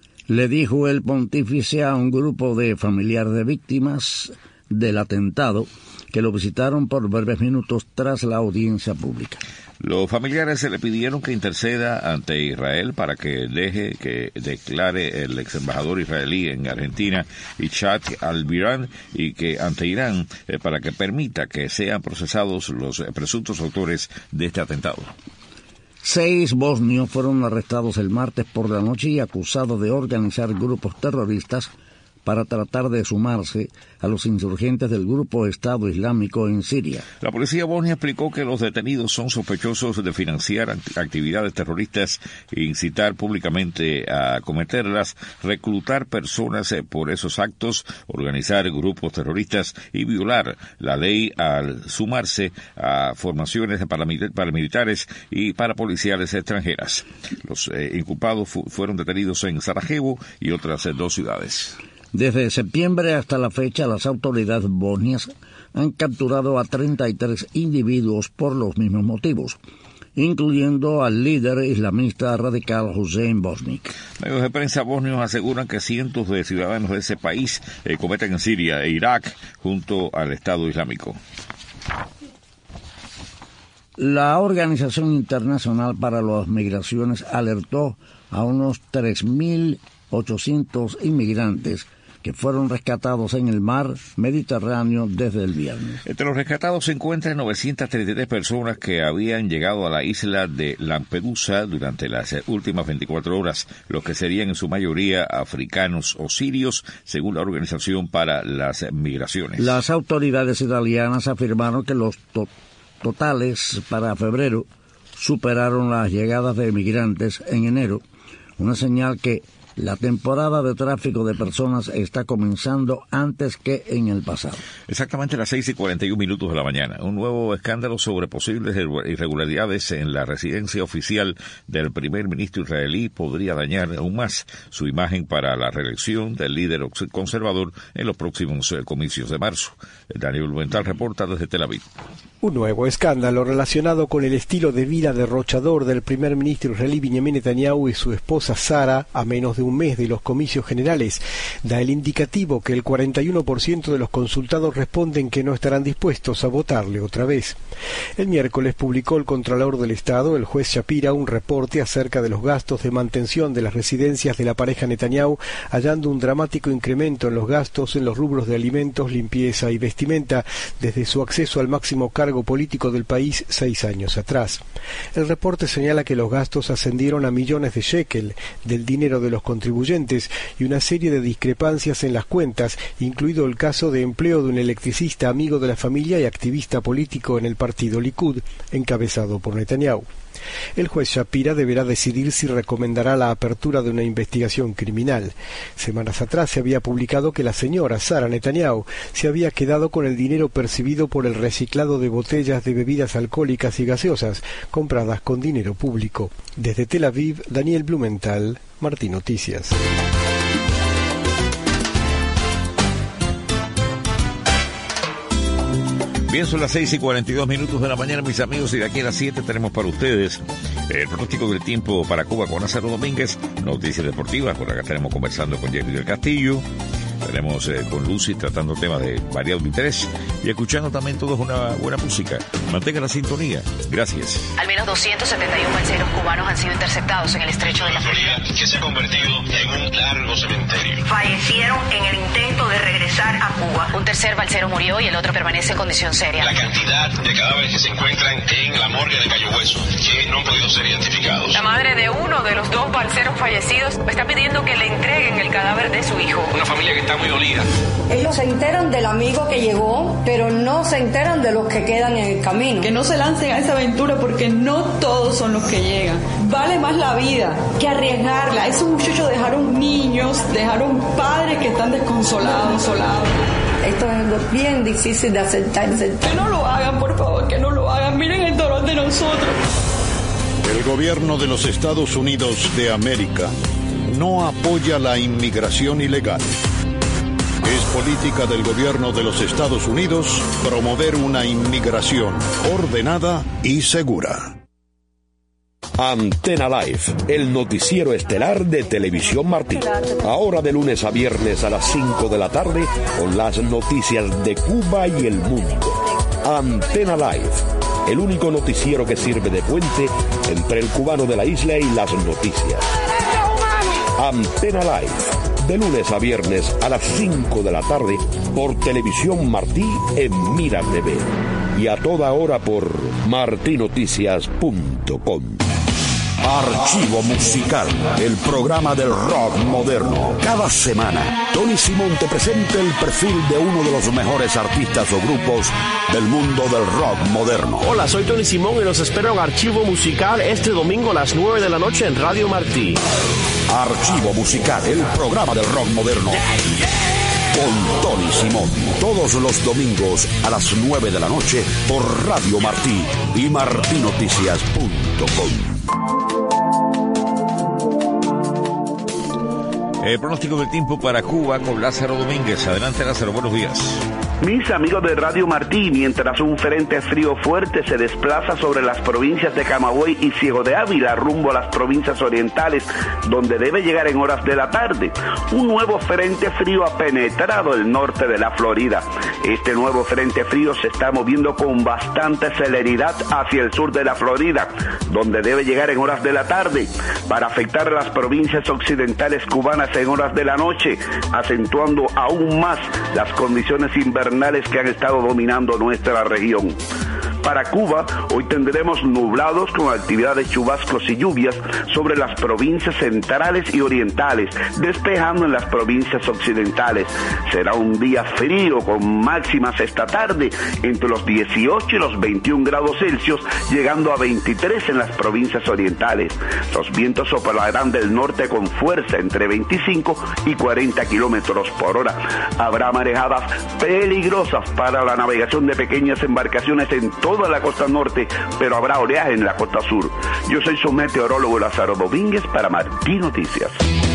le dijo el pontífice a un grupo de familiares de víctimas del atentado que lo visitaron por breves minutos tras la audiencia pública. Los familiares se le pidieron que interceda ante Israel para que deje que declare el ex embajador israelí en Argentina, Itzhak Albiran, y que ante Irán eh, para que permita que sean procesados los presuntos autores de este atentado. Seis bosnios fueron arrestados el martes por la noche y acusados de organizar grupos terroristas para tratar de sumarse a los insurgentes del grupo Estado Islámico en Siria. La policía bosnia explicó que los detenidos son sospechosos de financiar actividades terroristas, incitar públicamente a cometerlas, reclutar personas por esos actos, organizar grupos terroristas y violar la ley al sumarse a formaciones paramilitares y parapoliciales extranjeras. Los eh, inculpados fu- fueron detenidos en Sarajevo y otras eh, dos ciudades. Desde septiembre hasta la fecha, las autoridades bosnias han capturado a treinta y tres individuos por los mismos motivos, incluyendo al líder islamista radical Hussein Bosnik. Medios de prensa bosnios aseguran que cientos de ciudadanos de ese país eh, cometen en Siria e Irak junto al Estado Islámico. La Organización Internacional para las Migraciones alertó a unos tres mil ochocientos inmigrantes que fueron rescatados en el mar Mediterráneo desde el viernes. Entre los rescatados se encuentran novecientas treinta y tres personas que habían llegado a la isla de Lampedusa durante las últimas veinticuatro horas, los que serían en su mayoría africanos o sirios, según la Organización para las Migraciones. Las autoridades italianas afirmaron que los to- totales para febrero superaron las llegadas de migrantes en enero, una señal que la temporada de tráfico de personas está comenzando antes que en el pasado. Exactamente a las seis y cuarenta y un minutos de la mañana. Un nuevo escándalo sobre posibles irregularidades en la residencia oficial del primer ministro israelí podría dañar aún más su imagen para la reelección del líder conservador en los próximos comicios de marzo. Daniel Blumenthal reporta desde Tel Aviv. Un nuevo escándalo relacionado con el estilo de vida derrochador del primer ministro israelí Benjamin Netanyahu y su esposa Sara a menos de un mes de los comicios generales da el indicativo que el cuarenta y uno por ciento de los consultados responden que no estarán dispuestos a votarle otra vez. El miércoles publicó el Contralor del Estado, el juez Shapira, un reporte acerca de los gastos de mantención de las residencias de la pareja Netanyahu, hallando un dramático incremento en los gastos en los rubros de alimentos, limpieza y vestimenta, desde su acceso al máximo cargo liderazgo político del país seis años atrás. El reporte señala que los gastos ascendieron a millones de shekel del dinero de los contribuyentes y una serie de discrepancias en las cuentas, incluido el caso de empleo de un electricista amigo de la familia y activista político en el partido Likud, encabezado por Netanyahu. El juez Shapira deberá decidir si recomendará la apertura de una investigación criminal. Semanas atrás se había publicado que la señora Sara Netanyahu se había quedado con el dinero percibido por el reciclado de botellas de bebidas alcohólicas y gaseosas compradas con dinero público. Desde Tel Aviv, Daniel Blumenthal, Martín Noticias. Bien, son las seis y cuarenta y dos minutos de la mañana, mis amigos, y de aquí a las siete tenemos para ustedes el pronóstico del tiempo para Cuba con Lázaro Domínguez, noticias deportivas, por acá tenemos conversando con Jerry del Castillo, tenemos eh, con Lucy tratando temas de variado interés y escuchando también todos una buena música. Mantengan la sintonía. Gracias. Al menos doscientos setenta y uno balseros cubanos han sido interceptados en el estrecho de la Florida, que se ha convertido en un largo cementerio. Fallecieron en el intento de regresar a Cuba. Un tercer balsero murió y el otro permanece en condición seria. La cantidad de cadáveres que se encuentran en la morgue de Cayo Hueso, que no han podido ser identificados. La madre de uno de los dos balseros fallecidos está pidiendo que le entreguen el cadáver de su hijo. Una familia que está muy dolida. Ellos se enteran del amigo que llegó, pero no se enteran de los que quedan en el camino. Que no se lancen a esa aventura porque no todos son los que llegan. Vale más la vida que arriesgarla. Esos muchachos dejaron niños, dejaron padres que están desconsolados, solados. Esto es algo bien difícil de aceptar, aceptar. Que no lo hagan, por favor, que no lo hagan. Miren el dolor de nosotros. El gobierno de los Estados Unidos de América no apoya la inmigración ilegal. Es política del gobierno de los Estados Unidos promover una inmigración ordenada y segura. Antena Live, el noticiero estelar de Televisión Martí. Ahora de lunes a viernes a las cinco de la tarde con las noticias de Cuba y el mundo. Antena Live, el único noticiero que sirve de puente entre el cubano de la isla y las noticias. Antena Live, de lunes a viernes a las cinco de la tarde por Televisión Martí en Mira T V y a toda hora por marti noticias punto com. Archivo Musical, el programa del rock moderno. Cada semana, Tony Simón te presenta el perfil de uno de los mejores artistas o grupos del mundo del rock moderno. Hola, soy Tony Simón y los espero en Archivo Musical este domingo a las nueve de la noche en Radio Martí. Archivo Musical, el programa del rock moderno. Con Tony Simón, todos los domingos a las nueve de la noche por Radio Martí y marti noticias punto com. El pronóstico del tiempo para Cuba con Lázaro Domínguez. Adelante, Lázaro, buenos días. Mis amigos de Radio Martí, mientras un frente frío fuerte se desplaza sobre las provincias de Camagüey y Ciego de Ávila rumbo a las provincias orientales, donde debe llegar en horas de la tarde, un nuevo frente frío ha penetrado el norte de la Florida. Este nuevo frente frío se está moviendo con bastante celeridad hacia el sur de la Florida, donde debe llegar en horas de la tarde, para afectar a las provincias occidentales cubanas en horas de la noche, acentuando aún más las condiciones invernales que han estado dominando nuestra región. Para Cuba, hoy tendremos nublados con actividad de chubascos y lluvias sobre las provincias centrales y orientales, despejando en las provincias occidentales. Será un día frío con máximas esta tarde entre los dieciocho y los veintiún grados Celsius, llegando a veintitrés en las provincias orientales. Los vientos soplarán del norte con fuerza entre veinticinco y cuarenta kilómetros por hora. Habrá marejadas peligrosas para la navegación de pequeñas embarcaciones en todo toda la costa norte, pero habrá oleaje en la costa sur. Yo soy su meteorólogo Lázaro Domínguez para Martí Noticias.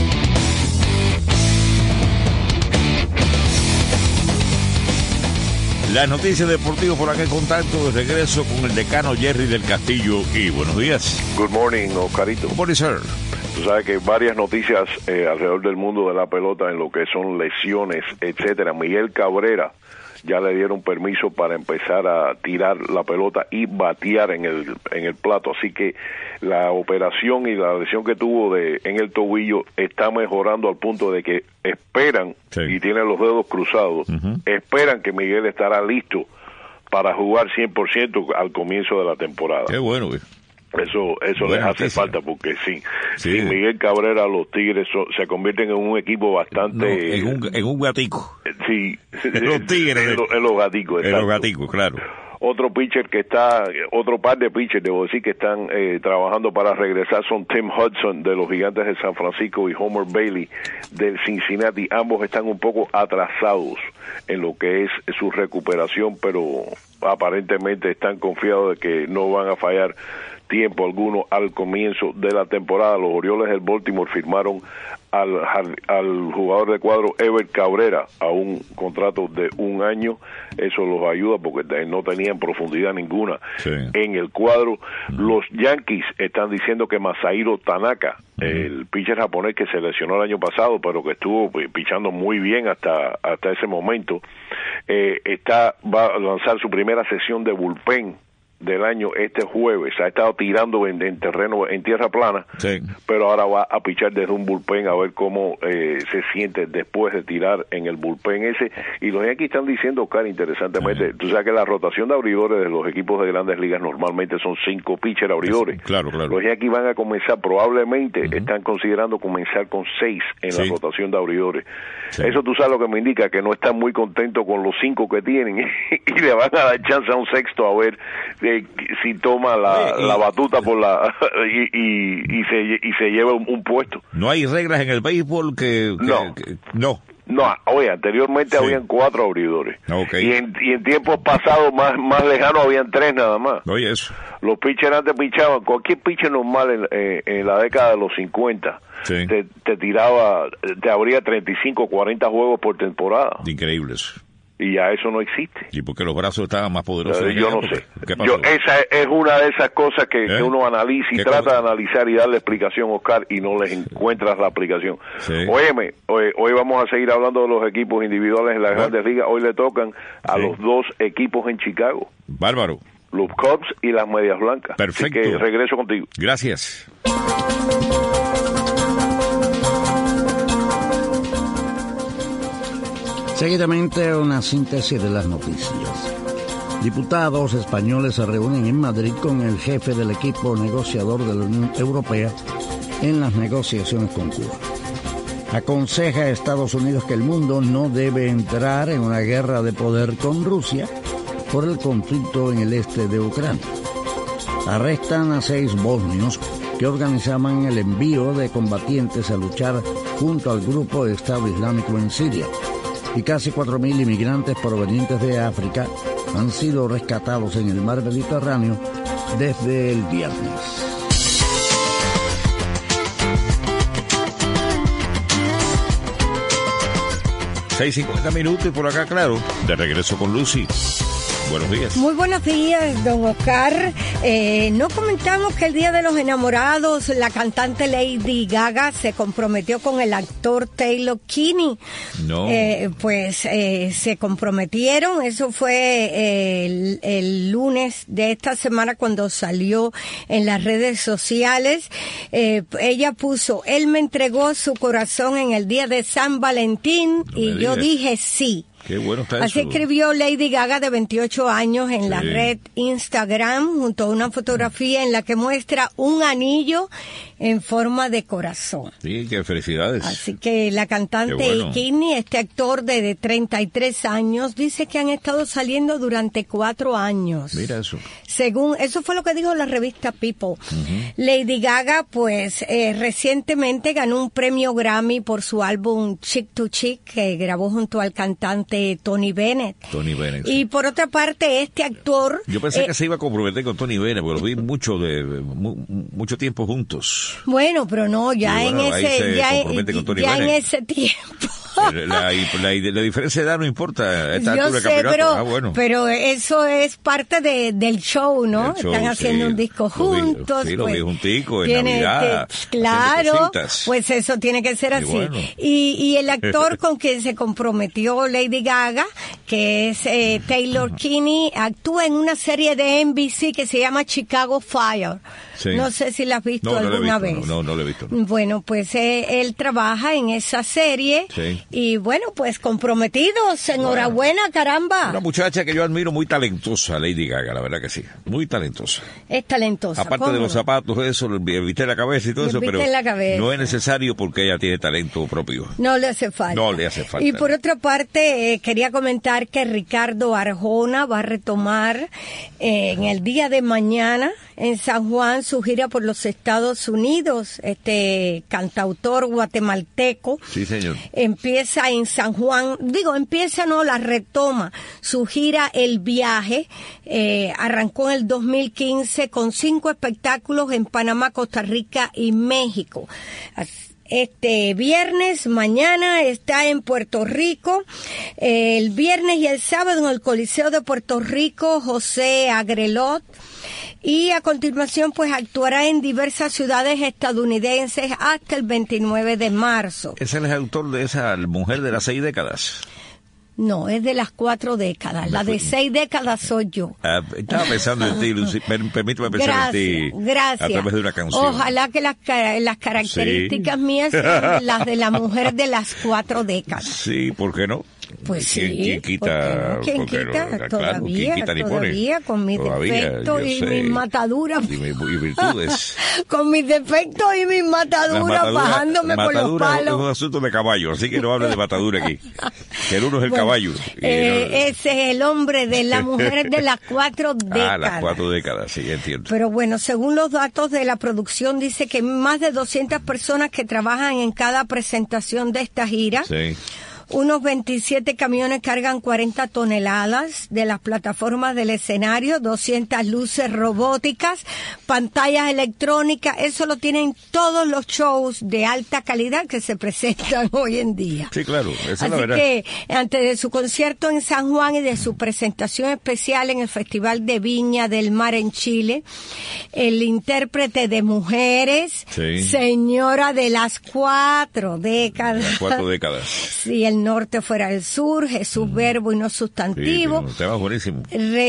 Las noticias deportivas por acá en contacto, de regreso con el decano Jerry del Castillo. Y buenos días. Good morning, Oscarito. Good morning, sir. Tú sabes que varias noticias eh, alrededor del mundo de la pelota en lo que son lesiones, etcétera. Miguel Cabrera ya le dieron permiso para empezar a tirar la pelota y batear en el en el plato, así que la operación y la lesión que tuvo de en el tobillo está mejorando al punto de que esperan, sí, y tienen los dedos cruzados, uh-huh, esperan que Miguel estará listo para jugar cien por ciento al comienzo de la temporada. Qué bueno, güey. Eso eso Buena les hace noticia. falta, porque sí, Sí. sin Miguel Cabrera los Tigres so- se convierten en un equipo bastante... No, en un, en un gatico. Sí. Los Tigres. En, lo- en los gaticos, En los exacto. gaticos, claro. Otro pitcher que está, otro par de pitchers, debo decir, que están eh, trabajando para regresar son Tim Hudson de los Gigantes de San Francisco y Homer Bailey del Cincinnati. Ambos están un poco atrasados en lo que es su recuperación, pero aparentemente están confiados de que no van a fallar tiempo alguno al comienzo de la temporada. Los Orioles del Baltimore firmaron al, al jugador de cuadro Ever Cabrera a un contrato de un año. Eso los ayuda porque no tenían profundidad ninguna Sí. en el cuadro. Los Yankees están diciendo que Masahiro Tanaka, uh-huh. el pitcher japonés que se lesionó el año pasado, pero que estuvo pues, pichando muy bien hasta hasta ese momento, eh, está va a lanzar su primera sesión de bullpen del año este jueves. Ha estado tirando en, en terreno, en tierra plana, sí. pero ahora va a pichar desde un bullpen a ver cómo eh, se siente después de tirar en el bullpen ese. Y los Yankees están diciendo, Oscar, interesantemente, sí. tú sabes que la rotación de abridores de los equipos de grandes ligas normalmente son cinco pitchers abridores. Sí, claro, claro. Los Yankees van a comenzar, probablemente uh-huh. están considerando comenzar con seis en sí. la rotación de abridores. Sí. Eso tú sabes lo que me indica, que no están muy contentos con los cinco que tienen y le van a dar chance a un sexto a ver eh, si toma la, Oye, y, la batuta por la y, y, y se y se lleva un, un puesto. No hay reglas en el béisbol que, que no que, no no oye, anteriormente sí. habían cuatro abridores okay. y en y en tiempos pasados más más lejanos habían tres nada más. Oye, eso. Los pitchers antes pichaban, cualquier pitcher normal en, eh, en la década de los cincuenta sí. te, te tiraba, te abría treinta y cinco, cuarenta juegos por temporada. Increíble eso. Y ya eso no existe. Y porque los brazos estaban más poderosos. Eh, yo no sé. Yo, esa es una de esas cosas que, ¿Eh? que uno analiza y trata cosa? de analizar y darle explicación, Oscar, y no les encuentras la aplicación. Sí. Óyeme, hoy, hoy vamos a seguir hablando de los equipos individuales en las bueno. grandes ligas. Hoy le tocan a sí. los dos equipos en Chicago. Bárbaro. Los Cubs y las Medias Blancas. Perfecto. Así que regreso contigo. Gracias. Seguidamente, una síntesis de las noticias. Diputados españoles se reúnen en Madrid con el jefe del equipo negociador de la Unión Europea en las negociaciones con Cuba. Aconseja a Estados Unidos que el mundo no debe entrar en una guerra de poder con Rusia por el conflicto en el este de Ucrania. Arrestan a seis bosnios que organizaban el envío de combatientes a luchar junto al grupo de Estado Islámico en Siria. Y casi cuatro mil inmigrantes provenientes de África han sido rescatados en el mar Mediterráneo desde el viernes. seis cincuenta minutos y por acá, claro, de regreso con Lucy. Buenos días. Muy buenos días, don Oscar. Eh, no comentamos que el Día de los Enamorados, la cantante Lady Gaga se comprometió con el actor Taylor Kinney. No. Eh, pues eh, se comprometieron, eso fue eh, el, el lunes de esta semana cuando salió en las redes sociales. Eh, ella puso, él me entregó su corazón en el día de San Valentín no y yo dije sí. Qué bueno está Así eso. escribió Lady Gaga, de veintiocho años, en sí. la red Instagram, junto a una fotografía en la que muestra un anillo en forma de corazón. Sí, qué felicidades. Así que la cantante bueno. Kinney, este actor de, de treinta y tres años, dice que han estado saliendo durante cuatro años. Mira eso. Según, eso fue lo que dijo la revista People. Uh-huh. Lady Gaga, pues, eh, recientemente ganó un premio Grammy por su álbum Chick to Chick, que grabó junto al cantante Tony Bennett. Tony Bennett. Y sí. por otra parte, este actor... Yo pensé eh, que se iba a comprometer con Tony Bennett, porque lo vi mucho de mu, mucho tiempo juntos. Bueno, pero no, ya bueno, en ese ya, ya en ese tiempo. La, la, la, la diferencia de edad no importa. Esta Yo altura sé, campeonato. pero, ah, bueno. pero eso es parte de, del show, ¿no? show, Están haciendo sí. un disco juntos. Sí, pues, lo vi juntico en tiene Navidad. Que, claro, pues eso tiene que ser y así. Bueno. Y, y el actor con quien se comprometió Lady Gaga, que es eh, Taylor Kinney, actúa en una serie de N B C que se llama Chicago Fire. Sí. No sé si la has visto no, no alguna lo he visto, vez. No, no, no lo he visto. No. Bueno, pues eh, él trabaja en esa serie sí. y bueno, pues comprometidos, enhorabuena, bueno, caramba. Una muchacha que yo admiro muy talentosa, Lady Gaga, la verdad que sí, muy talentosa. Es talentosa. Aparte ¿cómo? de los zapatos, eso, el viste la cabeza y todo el eso, pero la cabeza. no es necesario porque ella tiene talento propio. No le hace falta. No le hace falta. Y por otra parte, eh, quería comentar que Ricardo Arjona va a retomar eh, en el día de mañana en San Juan su gira por los Estados Unidos. Este cantautor guatemalteco. Sí, señor. Empieza en San Juan, digo, empieza no, la retoma su gira El Viaje. Eh, arrancó en el dos mil quince con cinco espectáculos en Panamá, Costa Rica y México. Este viernes, mañana, está en Puerto Rico. Eh, el viernes y el sábado en el Coliseo de Puerto Rico, José Agrelot. Y a continuación, pues, actuará en diversas ciudades estadounidenses hasta el veintinueve de marzo. ¿Es el autor de esa mujer de las seis décadas? No, es de las cuatro décadas. La de seis décadas soy yo. Ah, estaba pensando en ti, Lucy. Permítame pensar gracias, en ti gracias. a través de una canción. Ojalá que las, las características sí. mías sean las de la mujer de las cuatro décadas. Sí, ¿por qué no? Pues sí, ¿Quién, quién quita? No? ¿Quién quita? No, todavía, claro, ¿quién quita ni todavía, pone? con mis todavía, defectos y sé. mis mataduras. Y mis y virtudes. Con mis defectos y mis mataduras, mataduras bajándome por los palos. Es un asunto de caballo, así que no hable de matadura aquí. Que el uno es el bueno, caballo. Eh, no... Ese es el hombre de las mujeres de las cuatro décadas. Ah, las cuatro décadas, sí, entiendo. Pero bueno, según los datos de la producción, dice que más de doscientas personas que trabajan en cada presentación de esta gira. Sí. Unos veintisiete camiones cargan cuarenta toneladas de las plataformas del escenario, doscientas luces robóticas, pantallas electrónicas. Eso lo tienen todos los shows de alta calidad que se presentan hoy en día. Sí, claro, esa Así es la verdad. que antes de su concierto en San Juan y de su presentación especial en el Festival de Viña del Mar en Chile, el intérprete de Mujeres, sí. señora de las cuatro décadas. Las cuatro décadas. Sí, el norte fuera del sur, Jesús mm. verbo y no sustantivo. Sí, tema buenísimo.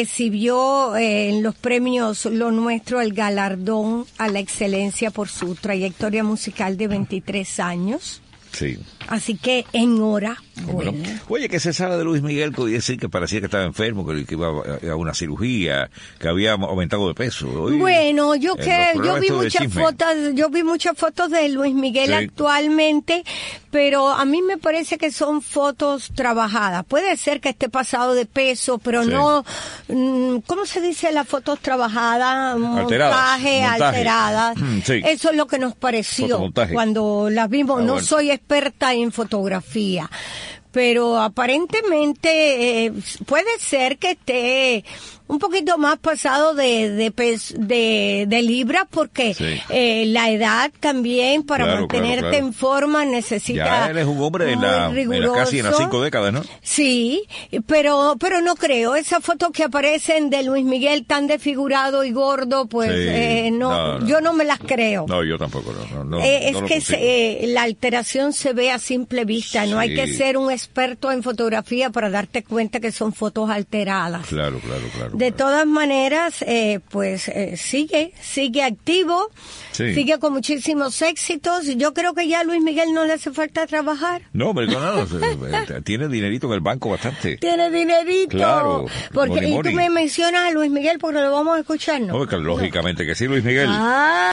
Recibió eh, en los premios Lo Nuestro el galardón a la excelencia por su trayectoria musical de veintitrés años. Sí. Así que en hora. Bueno. No? Oye, que se sabe de Luis Miguel, podía decir que parecía que estaba enfermo, que, que iba a una cirugía, que había aumentado de peso. Hoy, bueno, yo que yo vi muchas fotos, yo vi muchas fotos de Luis Miguel sí. actualmente, pero a mí me parece que son fotos trabajadas. Puede ser que esté pasado de peso, pero sí. no, ¿cómo se dice las fotos trabajadas? Alteradas. Montaje, Montaje. alteradas. Sí. Eso es lo que nos pareció cuando las vimos. Ah, no bueno. soy experta en fotografía, pero aparentemente eh, puede ser que esté un poquito más pasado de de pes, de, de libras porque sí. eh, la edad también para claro, mantenerte claro, claro. en forma necesita. Ya él es un hombre en la, en la casi en las cinco décadas, ¿no? Sí, pero pero no creo. Esas fotos que aparecen de Luis Miguel tan desfigurado y gordo, pues sí. eh, no, no, no, yo no me las creo. No, yo tampoco. No, no, eh, es no que se, eh, la alteración se ve a simple vista. Sí. No hay que ser un experto en fotografía para darte cuenta que son fotos alteradas. Claro, claro, claro. De todas maneras, eh, pues eh, sigue, sigue activo, sí. sigue con muchísimos éxitos. Yo creo que ya a Luis Miguel no le hace falta trabajar. No, pero no, no, tiene dinerito en el banco bastante. Tiene dinerito. Claro. Porque, mori, y mori. tú me mencionas a Luis Miguel porque lo vamos a escuchar, ¿no? No, lógicamente que sí, Luis Miguel. Ah.